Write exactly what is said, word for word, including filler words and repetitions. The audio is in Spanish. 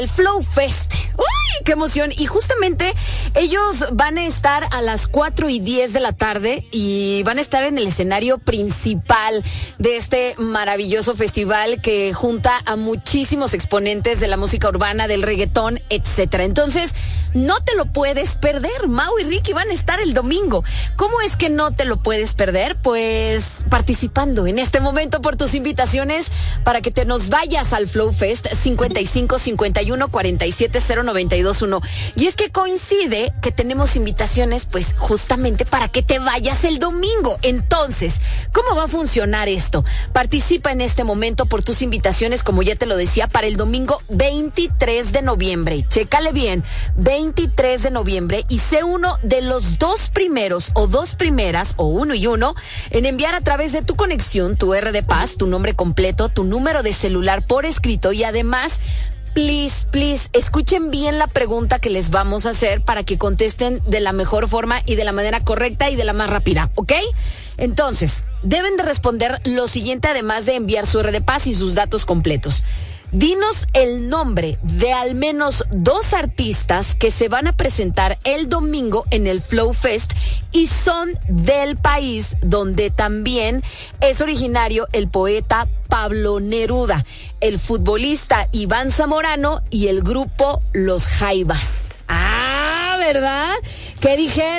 El Flow Fest. ¡Uy, qué emoción! Y justamente ellos van a estar a las cuatro y diez de la tarde y van a estar en el escenario principal de este maravilloso festival que junta a muchísimos exponentes de la música urbana, del reggaetón, etcétera. Entonces, no te lo puedes perder. Mau y Ricky van a estar el domingo. ¿Cómo es que no te lo puedes perder? Pues participando en este momento por tus invitaciones para que te nos vayas al Flow Fest cincuenta y cinco cincuenta y uno cuarenta y siete cero noventa y dos uno. Y es que coincide que tenemos invitaciones pues justamente para que te vayas el domingo. Entonces, ¿cómo va a funcionar esto? Participa en este momento por tus invitaciones, como ya te lo decía, para el domingo veintitrés de noviembre. Chécale bien, veintitrés de noviembre, y sé uno de los dos primeros o dos primeras o uno y uno en enviar a través de tu conexión tu R de Paz, tu nombre completo, tu número de celular por escrito y además Please, please, escuchen bien la pregunta que les vamos a hacer para que contesten de la mejor forma y de la manera correcta y de la más rápida, ¿ok? Entonces, deben de responder lo siguiente, además de enviar su R de Paz y sus datos completos. Dinos el nombre de al menos dos artistas que se van a presentar el domingo en el Flow Fest y son del país donde también es originario el poeta Pablo Neruda, el futbolista Iván Zamorano y el grupo Los Jaivas. Ah, ¿verdad? ¿Qué dije?